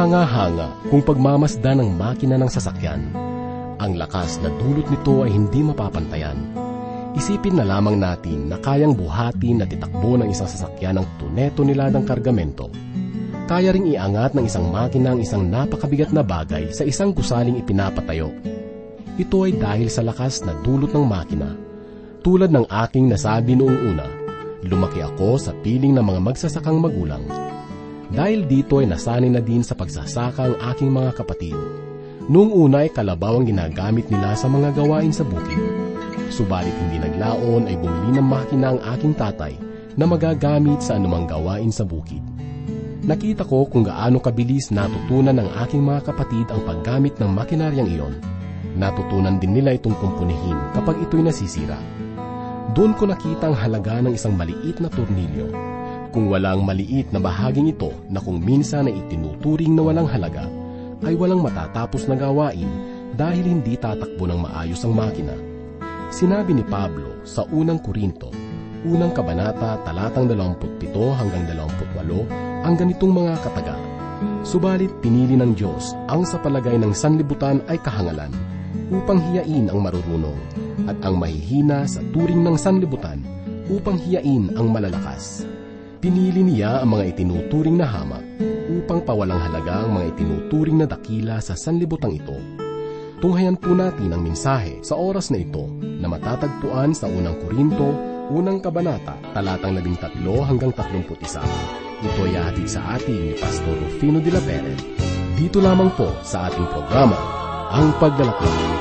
kahanga-hanga kung pagmamasdan ng makina ng sasakyan. Ang lakas na dulot nito ay hindi mapapantayan. Isipin na lamang natin na kayang buhatin at itakbo ng isang sasakyan ng tuneto-niladang kargamento. Kaya ring iangat ng isang makina ang isang napakabigat na bagay sa isang gusaling ipinapatayo. Ito ay dahil sa lakas na dulot ng makina. Tulad ng aking nasabi noong una, lumaki ako sa piling ng mga magsasakang magulang. Dahil dito ay nasanay na din sa pagsasaka ang aking mga kapatid. Noong una ay kalabaw ang ginagamit nila sa mga gawain sa bukid. Subalit hindi naglaon ay bumili ng makina ang aking tatay na magagamit sa anumang gawain sa bukid. Nakita ko kung gaano kabilis natutunan ng aking mga kapatid ang paggamit ng makinaryang iyon. Natutunan din nila itong kumpunihin kapag ito'y nasisira. Doon ko nakita ang halaga ng isang maliit na tornilyo. Kung walang maliit na bahaging ito na kung minsan ay itinuturing na walang halaga, ay walang matatapos na gawain dahil hindi tatakbo ng maayos ang makina. Sinabi ni Pablo sa unang Korinto, unang kabanata, talatang 27 hanggang 28, ang ganitong mga kataga. Subalit pinili ng Diyos ang sa palagay ng sanlibutan ay kahangalan, upang hiyain ang marurunong, at ang mahihina sa turing ng sanlibutan, upang hiyain ang malalakas. Pinili niya ang mga itinuturing na hamak upang pawalang halaga ang mga itinuturing na dakila sa sanlibutang ito. Tunghayan po natin ang mensahe sa oras na ito na matatagpuan sa unang Korinto, unang kabanata, talatang 13 hanggang 31. Ito ay hatid sa atin ni Pastor Rufino de la Pere. Dito lamang po sa ating programa, Ang Paglalakbay.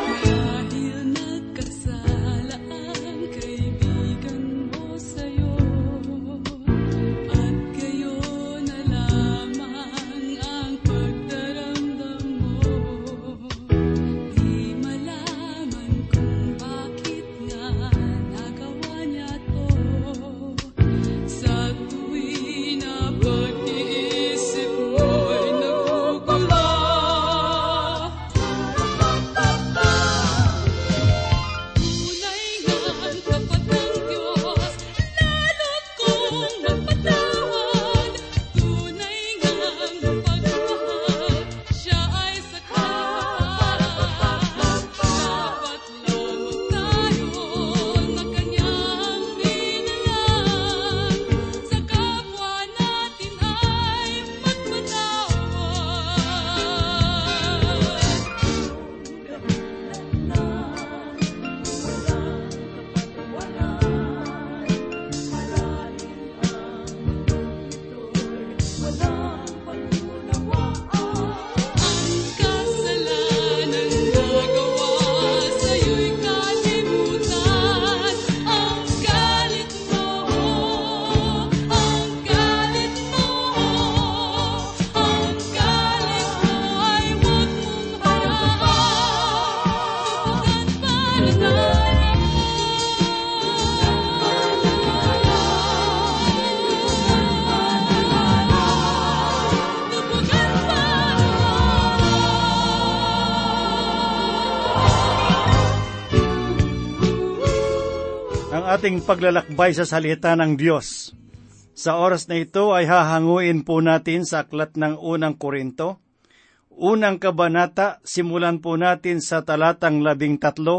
Ating paglalakbay sa salita ng Diyos. Sa oras na ito ay hahanguin po natin sa aklat ng unang Korinto. Unang kabanata, simulan po natin sa talatang 13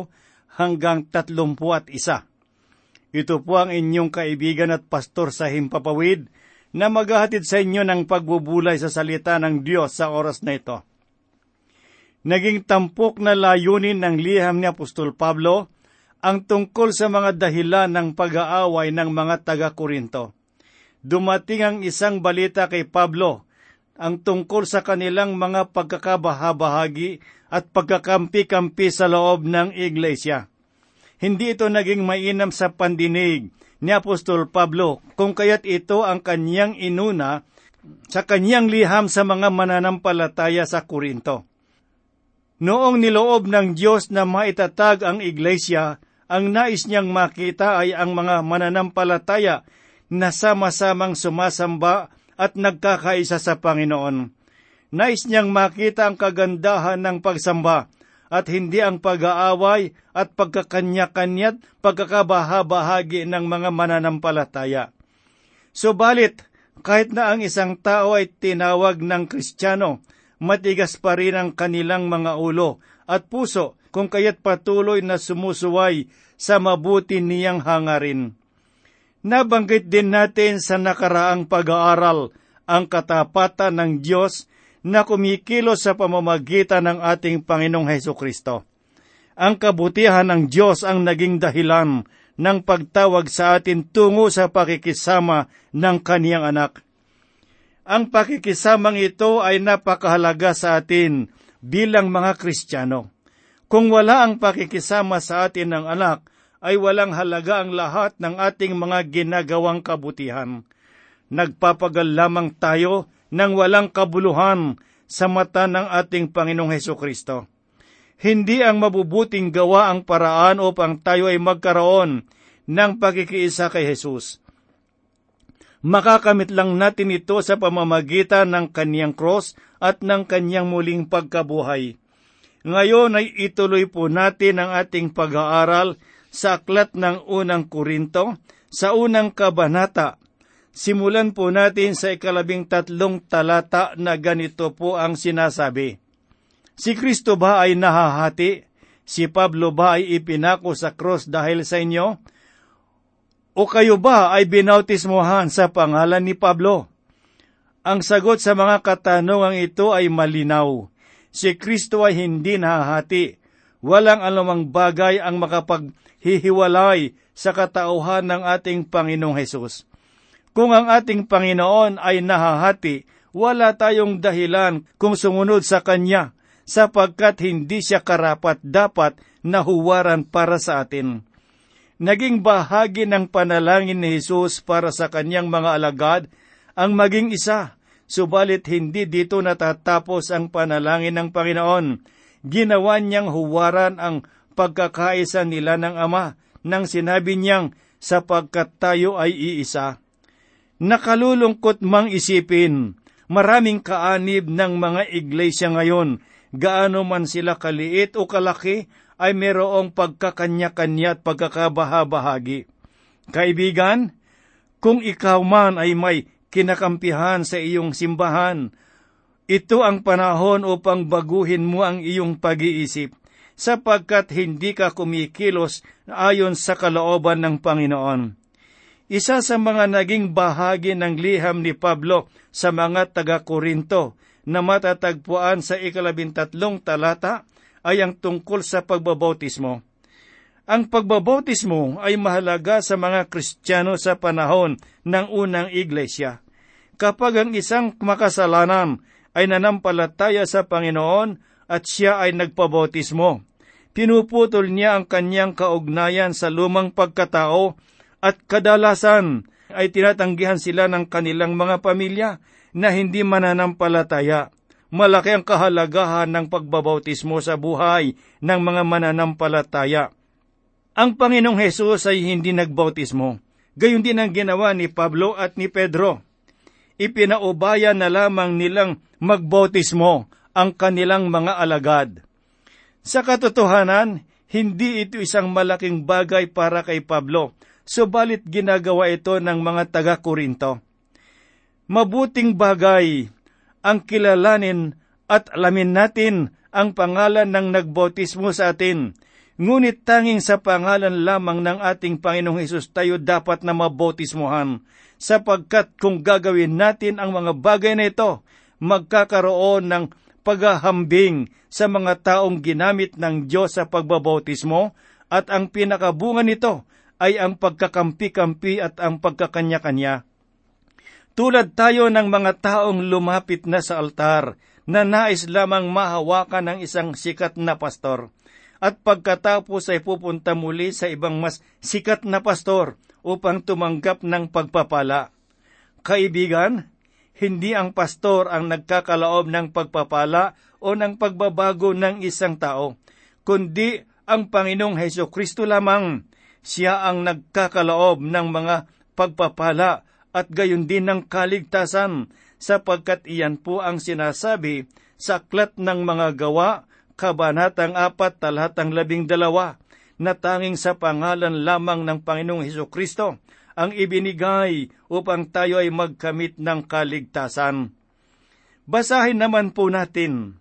hanggang 31. Ito po ang inyong kaibigan at pastor sa Himpapawid na maghahatid sa inyo ng pagbubulay sa salita ng Diyos sa oras na ito. Naging tampok na layunin ng liham ni Apostol Pablo ang tungkol sa mga dahilan ng pag-aaway ng mga taga-Korinto. Dumating ang isang balita kay Pablo, ang tungkol sa kanilang mga pagkakabahabahagi at pagkakampi-kampi sa loob ng iglesia. Hindi ito naging mainam sa pandinig ni Apostol Pablo, kung kaya't ito ang kanyang inuna sa kanyang liham sa mga mananampalataya sa Korinto. Noong niloob ng Diyos na maitatag ang iglesia, ang nais niyang makita ay ang mga mananampalataya na sama-samang sumasamba at nagkakaisa sa Panginoon. Nais niyang makita ang kagandahan ng pagsamba at hindi ang pag-aaway at pagkakanya-kanya't pagkakabahabahagi ng mga mananampalataya. Subalit, kahit na ang isang tao ay tinawag ng Kristiyano matigas pa rin ang kanilang mga ulo at puso, kung kaya't patuloy na sumusuway sa mabuti niyang hangarin. Nabanggit din natin sa nakaraang pag-aaral ang katapatan ng Diyos na kumikilos sa pamamagitan ng ating Panginoong Hesukristo. Ang kabutihan ng Diyos ang naging dahilan ng pagtawag sa atin tungo sa pakikisama ng kaniyang anak. Ang pakikisamang ito ay napakahalaga sa atin bilang mga Kristiyano. Kung wala ang pakikisama sa atin ng anak, ay walang halaga ang lahat ng ating mga ginagawang kabutihan. Nagpapagal lamang tayo ng walang kabuluhan sa mata ng ating Panginoong Hesukristo. Hindi ang mabubuting gawa ang paraan upang tayo ay magkaroon ng pagkikiisa kay Jesus. Makakamit lang natin ito sa pamamagitan ng kaniyang cross at ng kaniyang muling pagkabuhay. Ngayon ay ituloy po natin ang ating pag-aaral sa aklat ng unang Korinto, sa unang kabanata. Simulan po natin sa 13 talata na ganito po ang sinasabi. Si Kristo ba ay nahahati? Si Pablo ba ay ipinako sa cross dahil sa inyo? O kayo ba ay binautismohan sa pangalan ni Pablo? Ang sagot sa mga katanungang ito ay malinaw. Si Kristo ay hindi nahahati. Walang anumang bagay ang makapaghihiwalay sa katauhan ng ating Panginoong Hesus. Kung ang ating Panginoon ay nahahati, wala tayong dahilan kung sumunod sa Kanya, sapagkat hindi siya karapat-dapat na huwaran para sa atin. Naging bahagi ng panalangin ni Jesus para sa Kanyang mga alagad ang maging isa, subalit hindi dito natatapos ang panalangin ng Panginoon. Ginawa niyang huwaran ang pagkakaisa nila ng Ama nang sinabi niyang, sapagkat tayo ay iisa. Nakalulungkot mang isipin, maraming kaanib ng mga iglesia ngayon, gaano man sila kaliit o kalaki, ay mayroong pagkakanya-kanya at pagkakabahabahagi. Kaibigan, kung ikaw man ay may kinakampihan sa iyong simbahan, ito ang panahon upang baguhin mo ang iyong pag-iisip, sapagkat hindi ka kumikilos ayon sa kalooban ng Panginoon. Isa sa mga naging bahagi ng liham ni Pablo sa mga taga-Korinto na matatagpuan sa 13 talata ay ang tungkol sa pagbabautismo. Ang pagbabautismo ay mahalaga sa mga Kristiyano sa panahon ng unang iglesia. Kapag ang isang makasalanan ay nanampalataya sa Panginoon at siya ay nagpabautismo, pinuputol niya ang kanyang kaugnayan sa lumang pagkatao at kadalasan ay tinatanggihan sila ng kanilang mga pamilya na hindi mananampalataya. Malaki ang kahalagahan ng pagbabautismo sa buhay ng mga mananampalataya. Ang Panginoong Hesus ay hindi nagbautismo. Gayon din ang ginawa ni Pablo at ni Pedro. Ipinaubaya na lamang nilang magbautismo ang kanilang mga alagad. Sa katotohanan, hindi ito isang malaking bagay para kay Pablo, subalit ginagawa ito ng mga taga-Korinto. Mabuting bagay ang kilalanin at alamin natin ang pangalan ng nagbautismo sa atin, ngunit tanging sa pangalan lamang ng ating Panginoong Hesus tayo dapat na mabautismohan, sapagkat kung gagawin natin ang mga bagay na ito, magkakaroon ng paghahambing sa mga taong ginamit ng Diyos sa pagbabautismo, at ang pinakabunga nito ay ang pagkakampi-kampi at ang pagkakanya-kanya. Tulad tayo ng mga taong lumapit na sa altar na nais lamang mahawakan ng isang sikat na pastor, at pagkatapos ay pupunta muli sa ibang mas sikat na pastor upang tumanggap ng pagpapala. Kaibigan, hindi ang pastor ang nagkakalaob ng pagpapala o ng pagbabago ng isang tao, kundi ang Panginoong Hesukristo lamang. Siya ang nagkakalaob ng mga pagpapala at gayon din ng kaligtasan, sapagkat iyan po ang sinasabi sa Aklat ng Mga Gawa, Kabanatang 4, talatang 12, na tanging sa pangalan lamang ng Panginoong Hesukristo ang ibinigay upang tayo ay magkamit ng kaligtasan. Basahin naman po natin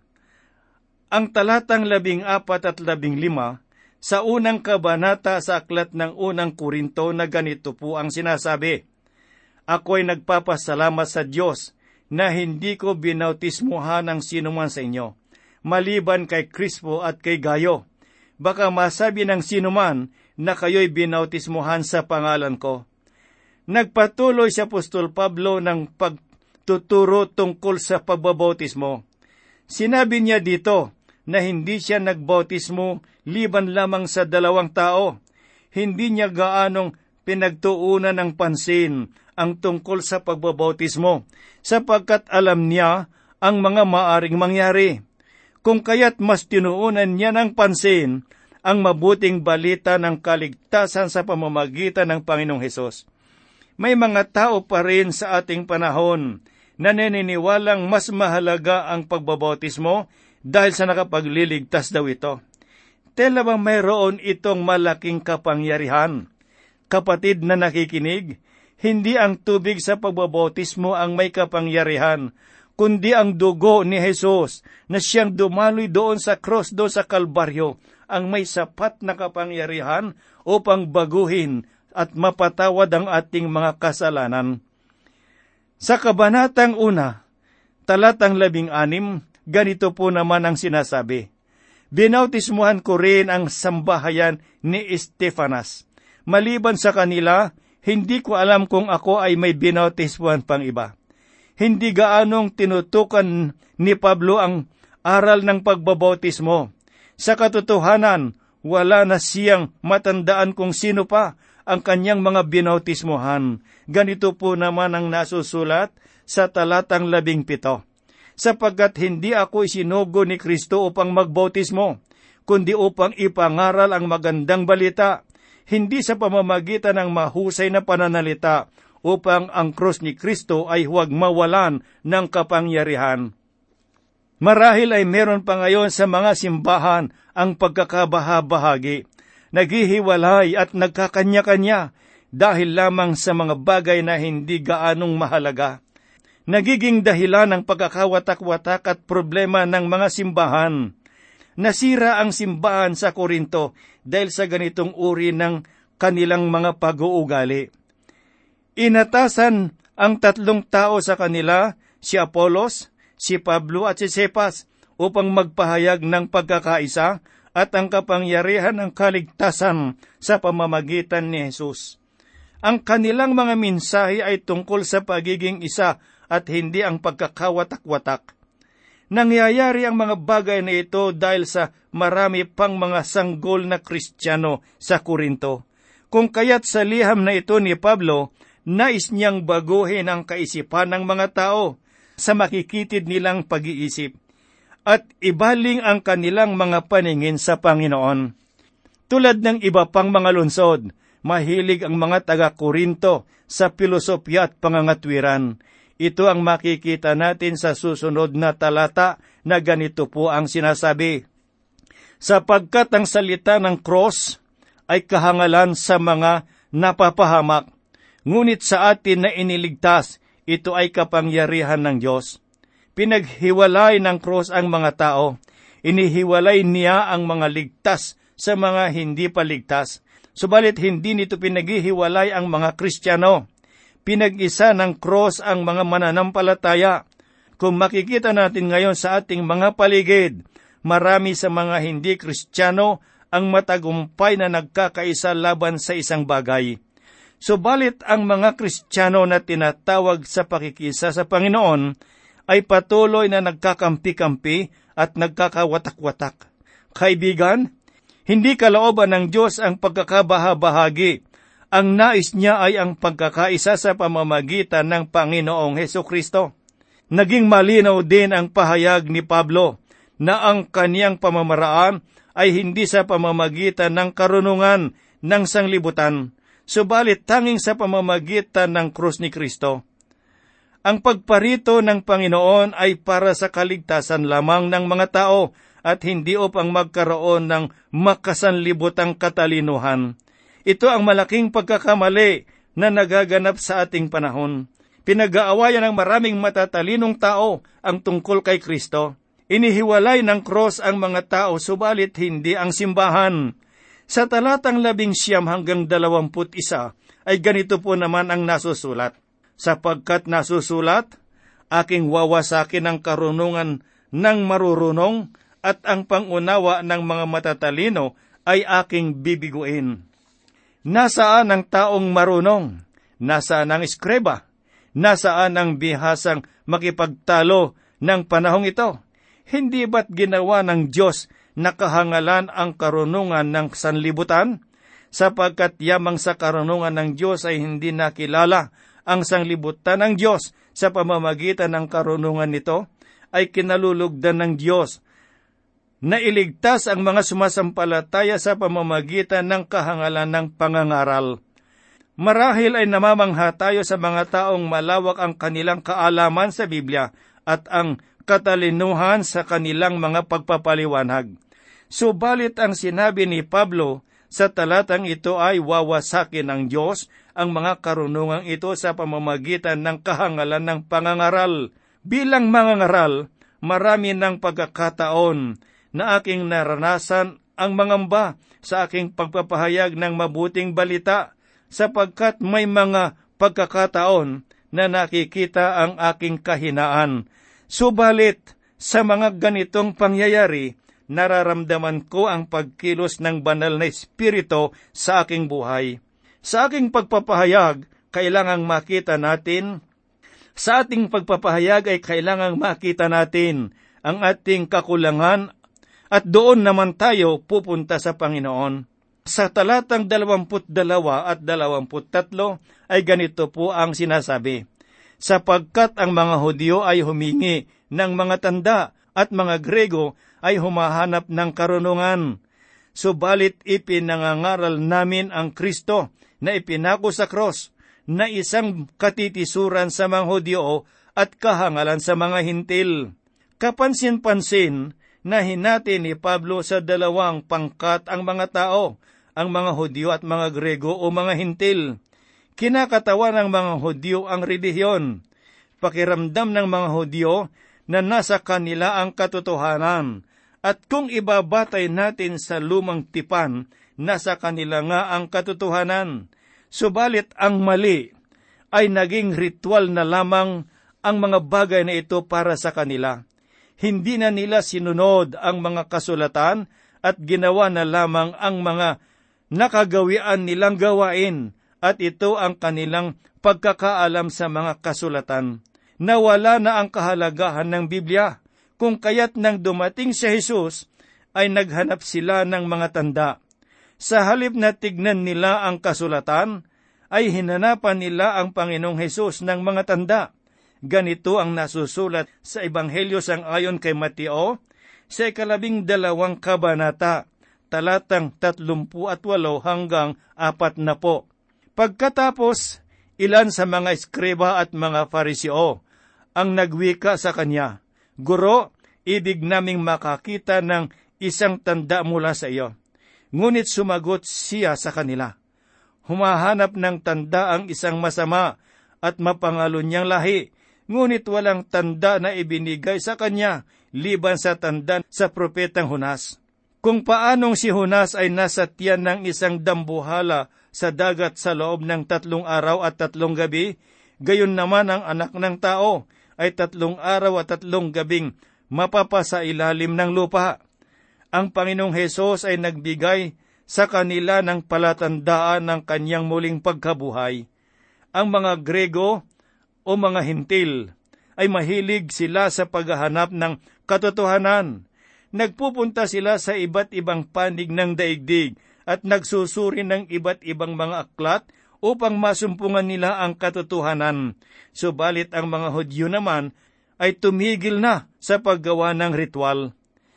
ang talatang 14 at 15 sa unang kabanata sa aklat ng unang Korinto na ganito po ang sinasabi. Ako'y nagpapasalamat sa Diyos na hindi ko binautismuhan ng sinuman sa inyo, maliban kay Crispo at kay Gayo. Baka masabi ng sinuman na kayo'y binautismuhan sa pangalan ko. Nagpatuloy si Apostol Pablo ng pagtuturo tungkol sa pagbabautismo. Sinabi niya dito na hindi siya nagbautismo liban lamang sa 2 tao. Hindi niya gaanong pinagtuunan ng pansin ang tungkol sa pagbabautismo, sapagkat alam niya ang mga maaring mangyari. Kung kaya't mas tinuunan niya ng pansin ang mabuting balita ng kaligtasan sa pamamagitan ng Panginoong Hesus. May mga tao pa rin sa ating panahon na naniniwalang mas mahalaga ang pagbabautismo dahil sa nakapagliligtas daw ito. Tela bang mayroon itong malaking kapangyarihan? Kapatid na nakikinig, hindi ang tubig sa pagbabautismo ang may kapangyarihan, kundi ang dugo ni Jesus na siyang dumaloy doon sa cross, doon sa Kalbaryo, ang may sapat na kapangyarihan upang baguhin at mapatawad ang ating mga kasalanan. Sa kabanatang 1, talatang 16, ganito po naman ang sinasabi. Binautismuhan ko rin ang sambahayan ni Estefanas. Maliban sa kanila, hindi ko alam kung ako ay may binautismuhan pang iba. Hindi gaanong tinutukan ni Pablo ang aral ng pagbabautismo. Sa katotohanan, wala na siyang matandaan kung sino pa ang kanyang mga binautismuhan. Ganito po naman ang nasusulat sa talatang 17. Sapagkat hindi ako isinugo ni Kristo upang magbautismo, kundi upang ipangaral ang magandang balita, hindi sa pamamagitan ng mahusay na pananalita, upang ang krus ni Kristo ay huwag mawalan ng kapangyarihan. Marahil ay meron pa ngayon sa mga simbahan ang pagkakabahabahagi, naghihiwalay at nagkakanya-kanya dahil lamang sa mga bagay na hindi gaanong mahalaga. Nagiging dahilan ng pagkakawatak-watak at problema ng mga simbahan. Nasira ang simbahan sa Korinto dahil sa ganitong uri ng kanilang mga pag-uugali. Inatasan ang 3 tao sa kanila, si Apolos, si Pablo at si Cephas, upang magpahayag ng pagkakaisa at ang kapangyarihan ng kaligtasan sa pamamagitan ni Jesus. Ang kanilang mga mensahe ay tungkol sa pagiging isa at hindi ang pagkakawatak-watak. Nangyayari ang mga bagay na ito dahil sa marami pang mga sanggol na Kristiyano sa Korinto. Kung kaya't sa liham na ito ni Pablo, nais niyang baguhin ang kaisipan ng mga tao sa makikitid nilang pag-iisip at ibaling ang kanilang mga paningin sa Panginoon. Tulad ng iba pang mga lungsod, mahilig ang mga taga-Korinto sa pilosopya at pangangatwiran. Ito ang makikita natin sa susunod na talata na ganito po ang sinasabi. Sapagkat ang salita ng cross ay kahangalan sa mga napapahamak, ngunit sa atin na iniligtas, ito ay kapangyarihan ng Diyos. Pinaghiwalay ng cross ang mga tao. Inihiwalay niya ang mga ligtas sa mga hindi paligtas. Subalit hindi nito pinaghihiwalay ang mga Kristiyano. Pinag-isa ng cross ang mga mananampalataya. Kung makikita natin ngayon sa ating mga paligid, marami sa mga hindi Kristiyano ang matagumpay na nagkakaisa laban sa isang bagay. Subalit ang mga Kristiyano na tinatawag sa pakikisa sa Panginoon ay patuloy na nagkakampi-kampi at nagkakawatak-watak. Kaibigan, hindi kalooban ng Diyos ang pagkakabahabahagi. Ang nais niya ay ang pagkakaisa sa pamamagitan ng Panginoong Hesukristo. Naging malinaw din ang pahayag ni Pablo na ang kaniyang pamamaraan ay hindi sa pamamagitan ng karunungan ng sanglibutan, subalit tanging sa pamamagitan ng krus ni Kristo. Ang pagparito ng Panginoon ay para sa kaligtasan lamang ng mga tao at hindi upang magkaroon ng makasanlibutang katalinuhan. Ito ang malaking pagkakamali na nagaganap sa ating panahon. Pinag-aawayan ng maraming matatalinong tao ang tungkol kay Kristo. Inihiwalay ng cross ang mga tao, subalit hindi ang simbahan. Sa talatang 19 hanggang 21 ay ganito po naman ang nasusulat. Sapagkat nasusulat, aking wawasakin ang karunungan ng marurunong at ang pangunawa ng mga matatalino ay aking bibiguin. Nasaan ang taong marunong? Nasaan ang eskreba? Nasaan ang bihasang makipagtalo ng panahong ito? Hindi ba't ginawa ng Diyos na kahangalan ang karunungan ng sanlibutan? Sapagkat yamang sa karunungan ng Diyos ay hindi nakilala ang sanlibutan ng Diyos, sa pamamagitan ng karunungan nito ay kinalulugdan ng Diyos na iligtas ang mga sumasampalataya sa pamamagitan ng kahangalan ng pangangaral. Marahil ay namamangha tayo sa mga taong malawak ang kanilang kaalaman sa Biblia at ang katalinuhan sa kanilang mga pagpapaliwanag. Subalit ang sinabi ni Pablo sa talatang ito ay wawasakin ng Diyos ang mga karunungang ito sa pamamagitan ng kahangalan ng pangangaral. Bilang mangangaral, marami ng pagkakataon na aking naranasan ang mangamba sa aking pagpapahayag ng mabuting balita, sapagkat may mga pagkakataon na nakikita ang aking kahinaan. Subalit, sa mga ganitong pangyayari, nararamdaman ko ang pagkilos ng banal na Espiritu sa aking buhay. Sa aking pagpapahayag, kailangang makita natin, sa ating pagpapahayag ay kailangang makita natin ang ating kakulangan at doon naman tayo pupunta sa Panginoon. Sa talatang 22 at 23 ay ganito po ang sinasabi. Sapagkat ang mga Hudyo ay humingi ng mga tanda at mga Grego ay humahanap ng karunungan. Subalit ipinangangaral namin ang Kristo na ipinako sa cross, na isang katitisuran sa mga Hudyo at kahangalan sa mga Hintil. Kapansin-pansin na hinati ni Pablo sa dalawang pangkat ang mga tao, ang mga Hudyo at mga Grego o mga Hintil. Kinakatawan ng mga Hudyo ang relihiyon. Pakiramdam ng mga Hudyo na nasa kanila ang katotohanan. At kung ibabatay natin sa lumang tipan, nasa kanila nga ang katotohanan. Subalit ang mali ay naging ritual na lamang ang mga bagay na ito para sa kanila. Hindi na nila sinunod ang mga kasulatan at ginawa na lamang ang mga nakagawian nilang gawain, at ito ang kanilang pagkakaalam sa mga kasulatan. Nawala na ang kahalagahan ng Biblia, kung kaya't nang dumating si Jesus ay naghanap sila ng mga tanda. Sa halip na tignan nila ang kasulatan, ay hinanapan nila ang Panginoong Hesus ng mga tanda. Ganito ang nasusulat sa Ebanghelyo sangayon kay Mateo, sa 12 kabanata, talatang 38 hanggang 40. Pagkatapos, ilan sa mga eskreba at mga Fariseo ang nagwika sa kanya, Guro, ibig naming makakita ng isang tanda mula sa iyo. Ngunit sumagot siya sa kanila, humahanap ng tanda ang isang masama at mapangalo niyang lahi, ngunit walang tanda na ibinigay sa kanya, liban sa tanda sa propetang Jonas. Kung paanong si Jonas ay nasa tiyan ng isang dambuhala sa dagat sa loob ng 3 araw at 3 gabi, gayon naman ang anak ng tao ay 3 araw at 3 gabing mapapasa ilalim ng lupa. Ang Panginoong Hesus ay nagbigay sa kanila ng palatandaan ng kanyang muling pagkabuhay. Ang mga Grego o mga Hintil ay mahilig sila sa paghahanap ng katotohanan. Nagpupunta sila sa iba't ibang panig ng daigdig at nagsusuri ng iba't ibang mga aklat upang masumpungan nila ang katotohanan. Subalit ang mga Hudyo naman ay tumigil na sa paggawa ng ritual.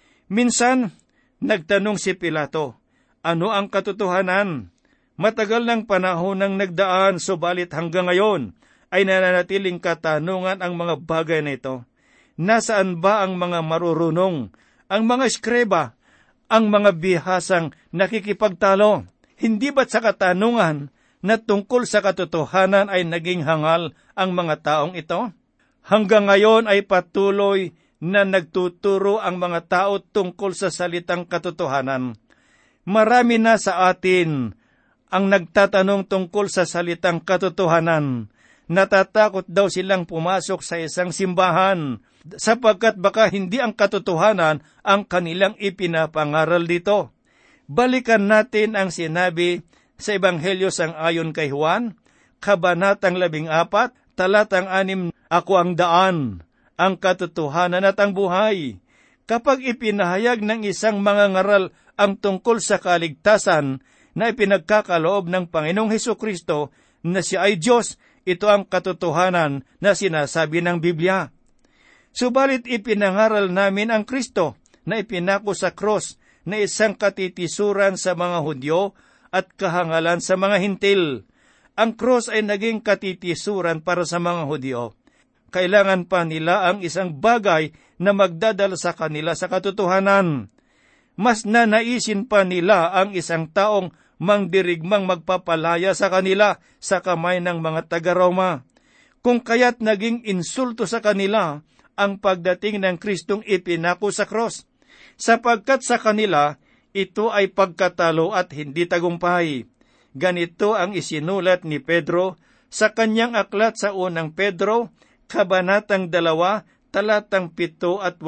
Minsan, nagtanong si Pilato, ano ang katotohanan? Matagal ng panahon nang nagdaan, subalit hanggang ngayon ay nananatiling katanungan ang mga bagay na ito. Nasaan ba ang mga marurunong, ang mga eskreba, ang mga bihasang nakikipagtalo? Hindi ba't sa katanungan na tungkol sa katotohanan ay naging hangal ang mga taong ito? Hanggang ngayon ay patuloy na nagtuturo ang mga tao tungkol sa salitang katotohanan. Marami na sa atin ang nagtatanong tungkol sa salitang katotohanan. Natatakot daw silang pumasok sa isang simbahan sapagkat baka hindi ang katotohanan ang kanilang ipinapangaral dito. Balikan natin ang sinabi sa Ebanghelyo sang-ayon kay Juan, Kabanatang 14, talatang 6, Ako ang daan, ang katotohanan at ang buhay. Kapag ipinahayag ng isang mangangaral ang tungkol sa kaligtasan na ipinagkakaloob ng Panginoong Hesukristo na siya ay Diyos, ito ang katotohanan na sinasabi ng Biblia. Subalit ipinangaral namin ang Kristo na ipinako sa krus na isang katitisuran sa mga Hudyo at kahangalan sa mga Hintil. Ang krus ay naging katitisuran para sa mga Hudyo. Kailangan pa nila ang isang bagay na magdadala sa kanila sa katotohanan. Mas nanaisin pa nila ang isang taong mangdirigmang magpapalaya sa kanila sa kamay ng mga taga-Roma. Kung kaya't naging insulto sa kanila ang pagdating ng Kristong ipinako sa krus, sapagkat sa kanila ito ay pagkatalo at hindi tagumpay. Ganito ang isinulat ni Pedro sa kanyang aklat sa unang Pedro, Kabanatang 2, talatang 7 at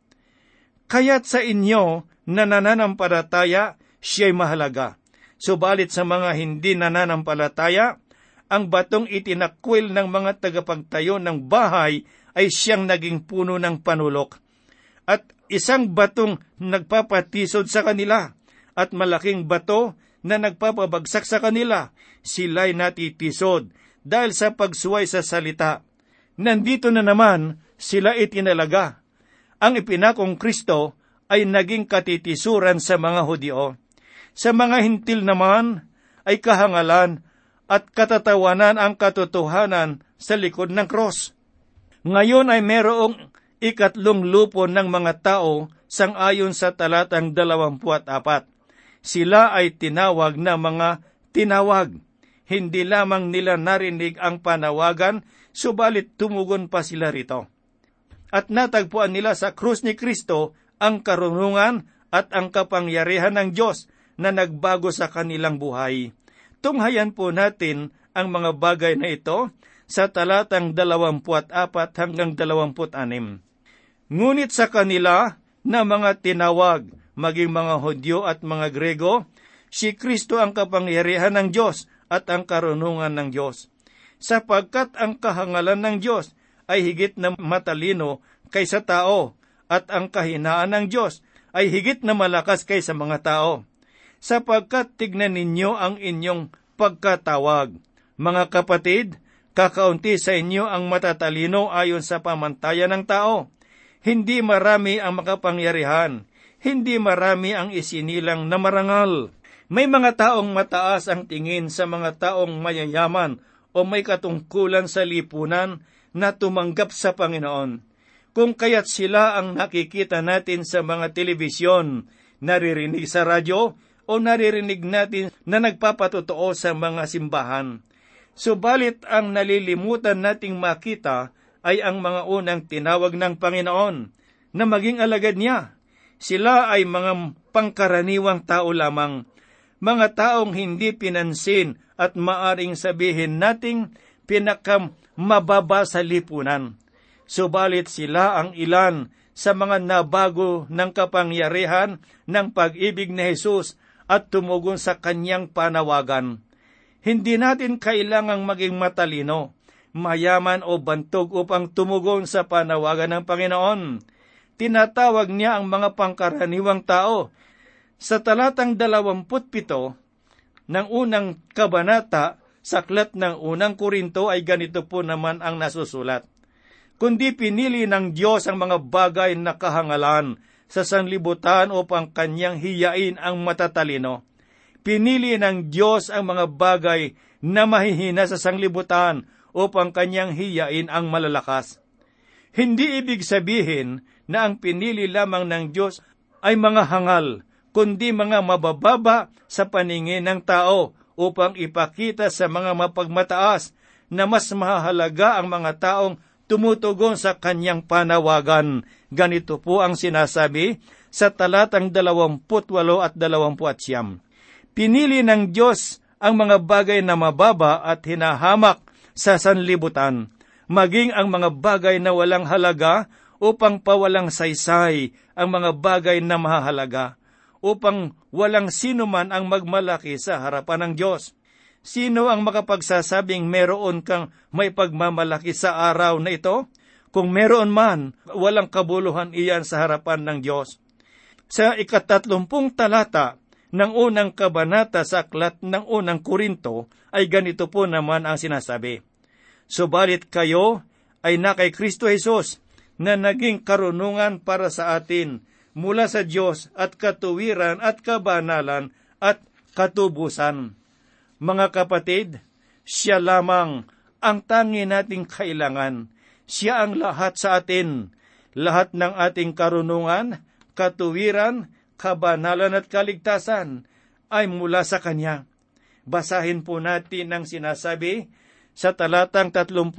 8. Kaya't sa inyo na nananampalataya, siya'y mahalaga. Subalit sa mga hindi nananampalataya, ang batong itinakwil ng mga tagapagtayo ng bahay ay siyang naging puno ng panulok. At isang batong nagpapatisod sa kanila, at malaking bato na nagpapabagsak sa kanila, sila'y natitisod dahil sa pagsuway sa salita. Nandito na naman sila itinalaga. Ang ipinakong Kristo ay naging katitisuran sa mga Hudyo. Sa mga Hintil naman ay kahangalan at katatawanan ang katotohanan sa likod ng krus. Ngayon ay merong 3 lupon ng mga tao sang-ayon sa talatang 24. Sila ay tinawag na mga tinawag. Hindi lamang nila narinig ang panawagan, subalit tumugon pa sila rito. At natagpuan nila sa krus ni Kristo ang karunungan at ang kapangyarihan ng Diyos na nagbago sa kanilang buhay. Tunghayan po natin ang mga bagay na ito sa talatang 24 hanggang 26. Ngunit sa kanila na mga tinawag, maging mga Hudyo at mga Grego, si Kristo ang kapangyarihan ng Diyos at ang karunungan ng Diyos. Sapagkat ang kahangalan ng Diyos ay higit na matalino kaysa tao, at ang kahinaan ng Diyos ay higit na malakas kaysa mga tao. Sapagkat tignan ninyo ang inyong pagkatawag. Mga kapatid, kakaunti sa inyo ang matatalino ayon sa pamantayan ng tao. Hindi marami ang makapangyarihan, hindi marami ang isinilang na marangal. May mga taong mataas ang tingin sa mga taong mayayaman o may katungkulan sa lipunan na tumanggap sa Panginoon. Kung kaya't sila ang nakikita natin sa mga telebisyon, naririnig sa radyo, o naririnig natin na nagpapatotoo sa mga simbahan. Subalit ang nalilimutan nating makita ay ang mga unang tinawag ng Panginoon na maging alagad niya. Sila ay mga pangkaraniwang tao lamang, mga taong hindi pinansin at maaring sabihin nating pinakamababa sa lipunan. Subalit sila ang ilan sa mga nabago ng kapangyarihan ng pag-ibig ni Jesus at tumugon sa kanyang panawagan. Hindi natin kailangang maging matalino, mayaman o bantog upang tumugon sa panawagan ng Panginoon. Tinatawag niya ang mga pangkaraniwang tao. Sa talatang 27 ng unang kabanata, sa aklat ng unang Korinto ay ganito po naman ang nasusulat. Kundi pinili ng Diyos ang mga bagay na kahangalan sa sanlibutan upang kanyang hiyain ang matatalino. Pinili ng Diyos ang mga bagay na mahihina sa sanlibutan upang kanyang hiyain ang malalakas. Hindi ibig sabihin na ang pinili lamang ng Diyos ay mga hangal, kundi mga mabababa sa paningin ng tao upang ipakita sa mga mapagmataas na mas mahalaga ang mga taong tumutugon sa kanyang panawagan. Ganito po ang sinasabi sa talatang 28 at 29. Pinili ng Diyos ang mga bagay na mababa at hinahamak sa sanlibutan, maging ang mga bagay na walang halaga upang pawalang saysay ang mga bagay na mahalaga, upang walang sino man ang magmalaki sa harapan ng Diyos. Sino ang makapagsasabing meron kang may pagmamalaki sa araw na ito? Kung meron man, walang kabuluhan iyan sa harapan ng Diyos. Sa 30 talata ng unang kabanata sa aklat ng unang Korinto ay ganito po naman ang sinasabi. Subalit kayo ay na kay Kristo Jesus na naging karunungan para sa atin mula sa Diyos at katuwiran at kabanalan at katubusan. Mga kapatid, siya lamang ang tangi nating kailangan. Siya ang lahat sa atin. Lahat ng ating karunungan, katuwiran, kabanalan at kaligtasan ay mula sa Kanya. Basahin po natin ang sinasabi sa talatang 31.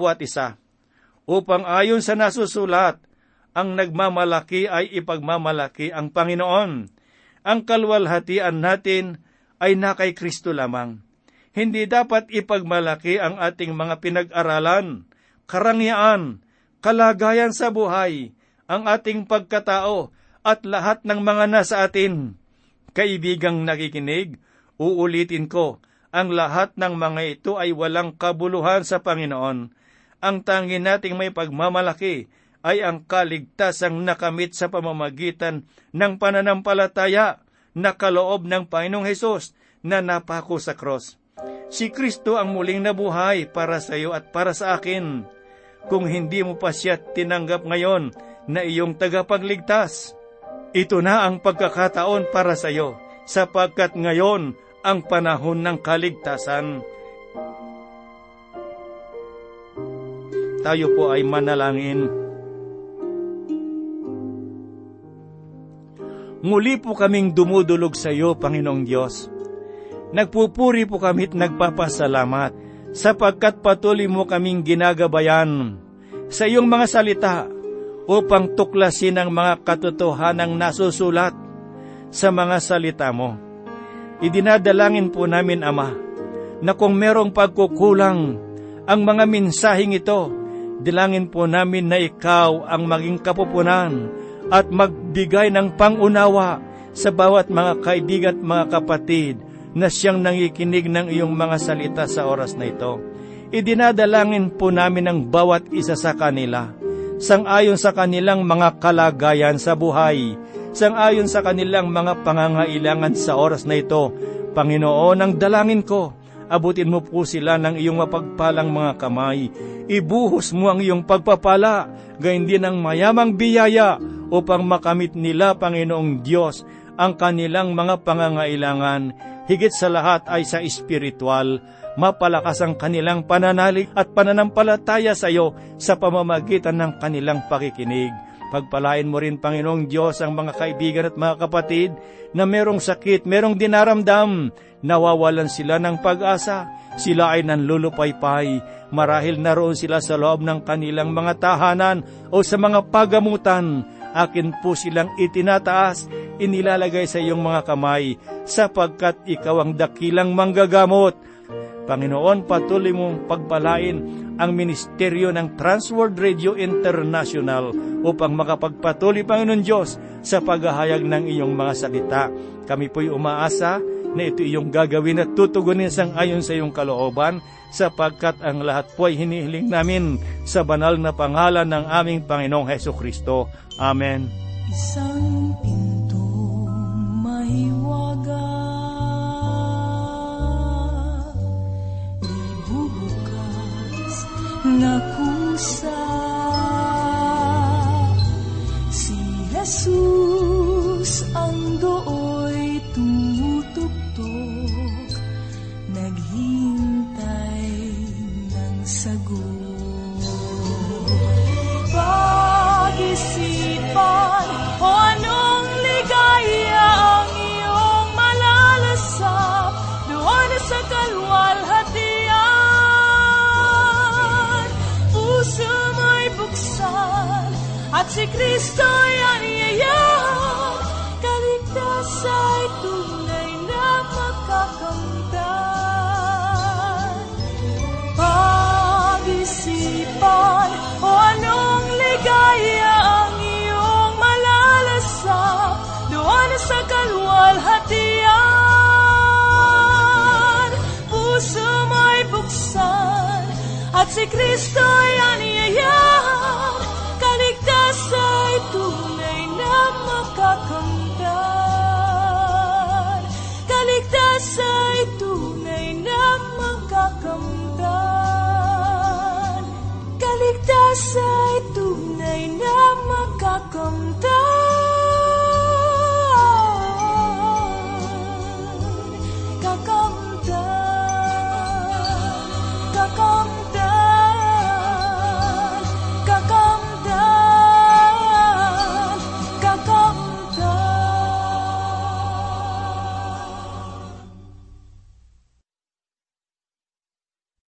Upang ayon sa nasusulat, ang nagmamalaki ay ipagmamalaki ang Panginoon. Ang kalwalhatian natin ay na kay Kristo lamang. Hindi dapat ipagmalaki ang ating mga pinag-aralan, karangyaan, kalagayan sa buhay, ang ating pagkatao, at lahat ng mga nasa atin. Kaibigang nakikinig, uulitin ko, ang lahat ng mga ito ay walang kabuluhan sa Panginoon. Ang tangi nating may pagmamalaki ay ang kaligtasang nakamit sa pamamagitan ng pananampalataya na kaloob ng Panginoong Hesus na napako sa cross. Si Kristo ang muling nabuhay para sa iyo at para sa akin. Kung hindi mo pa siya tinanggap ngayon na iyong tagapagligtas, ito na ang pagkakataon para sa iyo, sapagkat ngayon ang panahon ng kaligtasan. Tayo po ay manalangin. Muli po kaming dumudulog sa iyo, Panginoong Diyos. Nagpupuri po kami at nagpapasalamat sapagkat patuloy mo kaming ginagabayan sa iyong mga salita upang tuklasin ang mga katotohanang nasusulat sa mga salita mo. Idinadalangin po namin, Ama, na kung merong pagkukulang ang mga mensaheng ito, dilangin po namin na ikaw ang maging kapupunan at magbigay ng pangunawa sa bawat mga kaibigan at mga kapatid na siyang nangikinig ng iyong mga salita sa oras na ito. Idinadalangin po namin ang bawat isa sa kanila, sang-ayon sa kanilang mga kalagayan sa buhay, sang-ayon sa kanilang mga pangangailangan sa oras na ito. Panginoon, ang dalangin ko, abutin mo po sila ng iyong mapagpalang mga kamay. Ibuhos mo ang iyong pagpapala, gayon din ang mayamang biyaya upang makamit nila, Panginoong Diyos, ang kanilang mga pangangailangan. Higit sa lahat ay sa espiritual, mapalakas ang kanilang pananalig at pananampalataya sa iyo sa pamamagitan ng kanilang pakikinig. Pagpalain mo rin, Panginoong Diyos, ang mga kaibigan at mga kapatid na merong sakit, merong dinaramdam, nawawalan sila ng pag-asa, sila ay nanlulupaypay, marahil naroon sila sa loob ng kanilang mga tahanan o sa mga pagamutan. Akin po silang itinataas, inilalagay sa iyong mga kamay, sapagkat ikaw ang dakilang manggagamot. Panginoon, patuloy mong pagpalain ang ministeryo ng Transworld Radio International upang makapagpatuloy, Panginoon Diyos, sa paghahayag ng iyong mga salita. Kami po'y umaasa na ito iyong gagawin at tutugunin sang-ayon sa iyong kalooban, sapagkat ang lahat po ay hinihiling namin sa banal na pangalan ng aming Panginoong Hesukristo. Amen. Isang pinto mahiwaga, ibubukas na kusa, si Jesus ang dooy tumutugtog, naghintay ng sagot. Pag-isipan o anong ligaya ang iyong malalasap, doon sa kalwalhatian. Puso mo'y buksan at si Kristo'y aniyayahan. Kaligtas ay tunay na makakamtan. Pag-isipan o anong ligaya ang iyong malalasap, doon sa kalwalhatian. Puso mo'y buksan at si Kristo